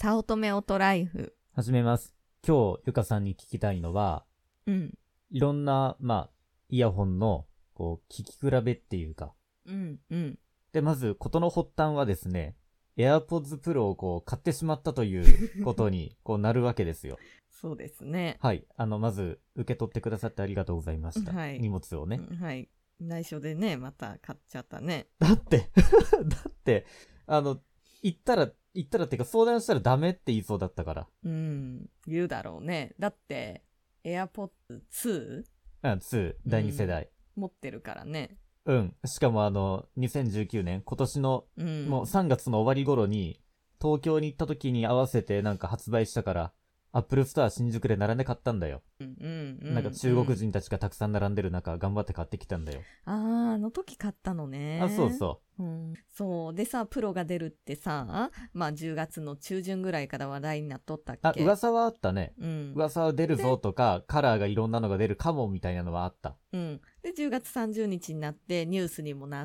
早乙女オトライフ。 始めます。今日ゆかさんに聞きたいのは、いろんなイヤホンの聞き比べっていうか、でまず事の発端はですね、AirPods Pro を買ってしまったということになるわけですよ。 そうですね。 はい、まず受け取ってくださってありがとうございました。 はい、 荷物をね。 はい。内緒でね、また買っちゃったね。 だって言ったらっていうか相談したらダメって言いそうだったから。 言うだろうね。だって AirPods 2？ 2、第2世代。 持ってるからね。 しかも2019年、今年の、もう3月の終わり頃に、東京に行った時に合わせて発売したから、Apple Store 新宿で並んで買ったんだよ。中国人たちがたくさん並んでる中、頑張って買ってきたんだよ。 あの時買ったのね。 そうそう。 そう。でさ、プロが出るってさ、10月の中旬ぐらいから話題になっとったっけ？ 噂はあったね。噂は出るぞとか、カラーがいろんなのが出るかもみたいなのはあった。 で、10月30日になってニュースにもなって、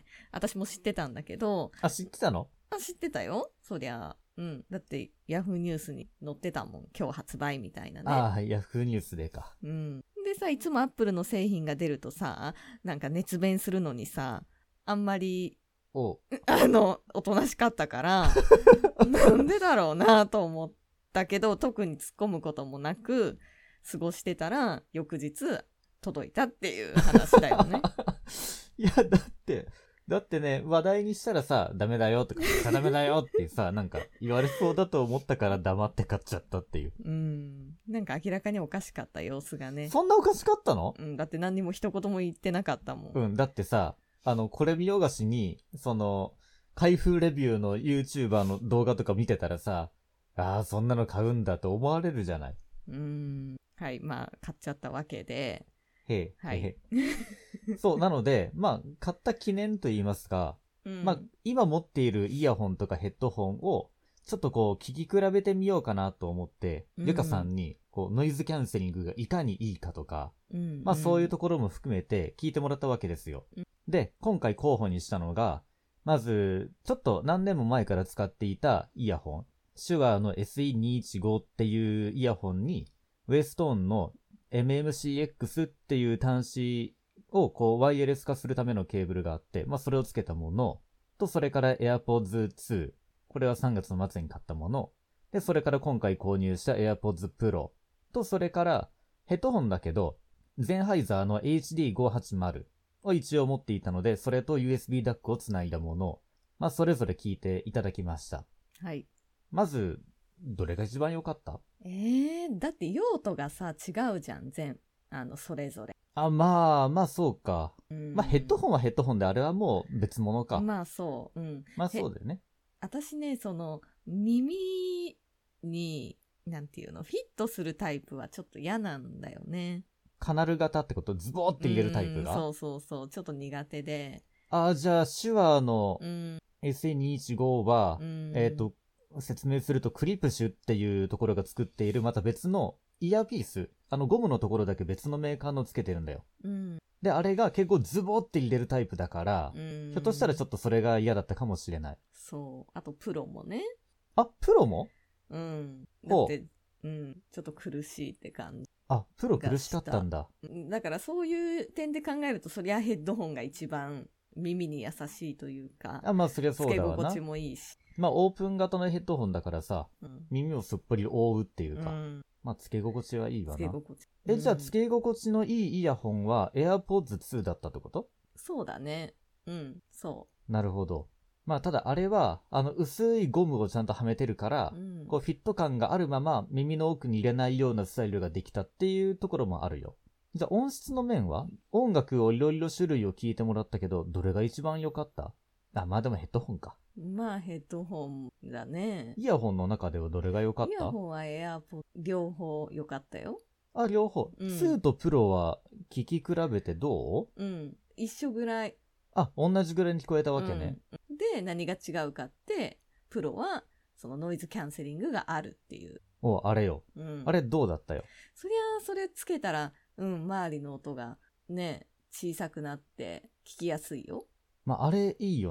私も知ってたんだけど。 知ってたの？ 知ってたよ。そりゃ。だってヤフーニュースに載ってたもん。今日発売みたいなね。 ヤフーニュースでか。 でさ、いつもアップルの製品が出るとさ、熱弁するのにさ、あんまりおとなしかったからなんでだろうなと思ったけど、特に突っ込むこともなく過ごしてたら、翌日届いたっていう話だよね。 いや、だってね、話題にしたらさ、ダメだよとか、ダメだよってさ、言われそうだと思ったから黙って買っちゃったっていう。 明らかにおかしかった様子がね。 そんなおかしかったの？ だって何にも一言も言ってなかったもん。 だってさ、これ見よがしに、開封レビューの YouTuber の動画とか見てたらさ、そんなの買うんだと思われるじゃない。 はい、買っちゃったわけで。 はい。そう、なので、買った記念と言いますか、今持っているイヤホンとかヘッドホンを、ちょっと聞き比べてみようかなと思って、ゆかさんに、ノイズキャンセリングがいかにいいかとか、そういうところも含めて聞いてもらったわけですよ。で、今回候補にしたのが、まず、ちょっと何年も前から使っていたイヤホン、シュワーの SE215 っていうイヤホンに、ウエストーンのMMCX っていう端子をワイヤレス化するためのケーブルがあって、それをつけたものと、それから AirPods 2、これは3月の末に買ったもので、それから今回購入した AirPods Pro と、それからヘッドホンだけどゼンハイザーの HD580 を一応持っていたので、それと USB ダックをつないだもの、それぞれ聞いていただきました。 はい。 まずどれが一番良かった？ だって用途がさ違うじゃん、それぞれ。 そうか。ヘッドホンはヘッドホンで、あれはもう別物か。 そう。 そうだよね。 私ね、耳に、なんていうの、フィットするタイプはちょっと嫌なんだよね。 カナル型ってこと？ズボーって入れるタイプが？ そう。ちょっと苦手で。 じゃあ、手話の SE215 は、説明するとクリプシュっていうところが作っているまた別のイヤーピース、ゴムのところだけ別のメーカーのつけてるんだよ。で、あれが結構ズボって入れるタイプだから、ひょっとしたらちょっとそれが嫌だったかもしれない。 そう。あとプロもね。 プロも？ だって、ちょっと苦しいって感じ。 プロ苦しかったんだ。 だからそういう点で考えると、そりゃヘッドホンが一番耳に優しいというか、 そりゃそうだわな。 つけ心地もいいし。 オープン型のヘッドホンだからさ、耳をすっぽり覆うっていうか、つけ心地はいいわな。じゃあつけ心地のいいイヤホンは AirPods 2だったってこと？ そうだね。そう。 なるほど。ただあれは、薄いゴムをちゃんとはめてるから、フィット感があるまま耳の奥に入れないようなスタイルができたっていうところもあるよ。じゃあ音質の面は？音楽をいろいろ種類を聞いてもらったけど、どれが一番良かった？でもヘッドホンか。 ヘッドホンだね。 イヤホンの中ではどれが良かった？イヤホンはAirPods両方良かったよ。 両方。2とプロは聞き比べてどう？ 一緒ぐらい。 同じぐらいに聞こえたわけね。 で、何が違うかって、プロはそのノイズキャンセリングがあるっていう。 あれよ。あれどうだったよ？ そりゃ、それつけたら、周りの音がね、小さくなって聞きやすいよ。 あれいいよね。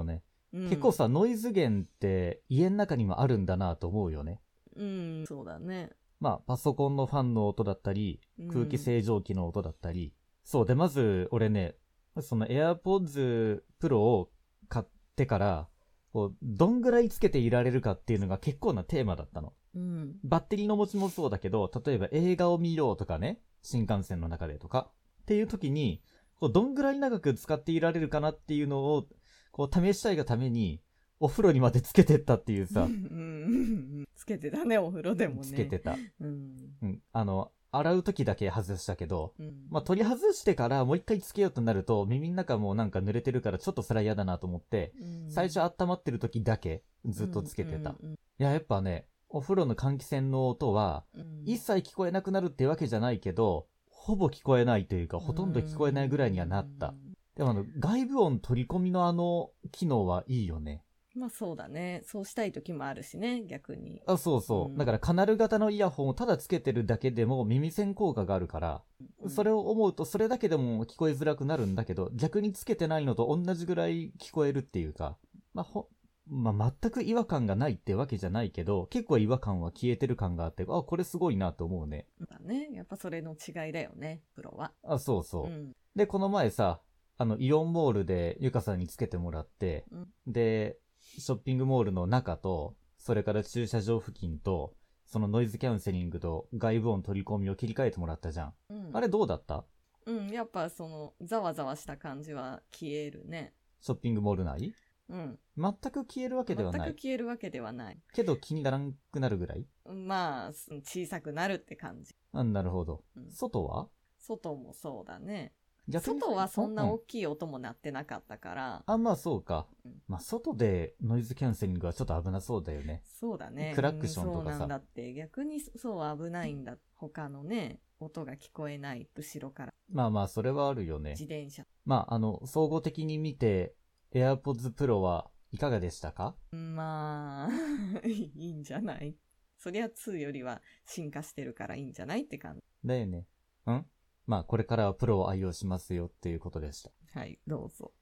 結構さ、ノイズ源って家の中にもあるんだなと思うよね。 そうだね。 まあ、パソコンのファンの音だったり、空気清浄機の音だったり。そう。で、まず、俺ね、その AirPods Pro を買ってから、こう、どんぐらいつけていられるかっていうのが結構なテーマだったの。バッテリーの持ちもそうだけど、例えば映画を見ようとかね、新幹線の中でとか。っていう時に、こうどんぐらい長く使っていられるかなっていうのを、こう試したいがために、お風呂にまでつけてったっていうさ。 つけてたね、お風呂でもね。 つけてた。洗う時だけ外したけど、まあ、取り外してからもう一回つけようとなると、耳の中もなんか濡れてるからちょっとそれは嫌だなと思って、最初温まってる時だけずっとつけてた。いや、やっぱね、お風呂の換気扇の音は、一切聞こえなくなるってわけじゃないけど、ほぼ聞こえないというか、ほとんど聞こえないぐらいにはなった。でも外部音取り込みの機能はいいよね。 まあそうだね。そうしたい時もあるしね、逆に。 そうそう。だからカナル型のイヤホンをただつけてるだけでも耳栓効果があるから、それを思うとそれだけでも聞こえづらくなるんだけど、逆につけてないのと同じぐらい聞こえるっていうか、全く違和感がないってわけじゃないけど、結構違和感は消えてる感があって、これすごいなと思うね。 だね。やっぱそれの違いだよね、プロは。 そうそう。で、この前さ、イオンモールでゆかさんにつけてもらって、で、ショッピングモールの中と、それから駐車場付近と、そのノイズキャンセリングと外部音取り込みを切り替えてもらったじゃん。あれどうだった？ やっぱその、ざわざわした感じは消えるね。 ショッピングモール内？全く消えるわけではない。 全く消えるわけではない。 けど気にならんくなるぐらい？ まあ、小さくなるって感じ。 なるほど。外は？ 外もそうだね。外はそんな大きい音も鳴ってなかったから。 まあそうか。まあ外でノイズキャンセリングはちょっと危なそうだよね。 そうだね。 クラクションとかさ。 そうなんだって。逆にそう危ないんだ。他のね、音が聞こえない。後ろから。 まあそれはあるよね。 自転車。 総合的に見て、AirPods Pro はいかがでしたか？ まあ、いいんじゃない？そりゃ2よりは進化してるからいいんじゃないって感じ。 だよね。これからはプロを愛用しますよっていうことでした。 はい、どうぞ。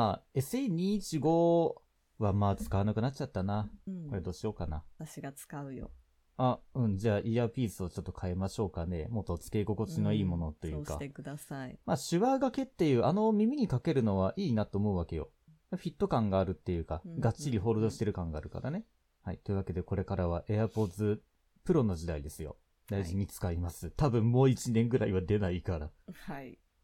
SE215 は使わなくなっちゃったな。これどうしようかな。 私が使うよ。 じゃあイヤーピースをちょっと変えましょうかね。もっと付け心地のいいものというか。 そうしてください。 手話掛けっていう耳にかけるのはいいなと思うわけよ。フィット感があるっていうか、がっちりホールドしてる感があるからね。はい。というわけでこれからは AirPods Pro の時代ですよ。大事に使います。多分もう1年ぐらいは出ないから。 はい。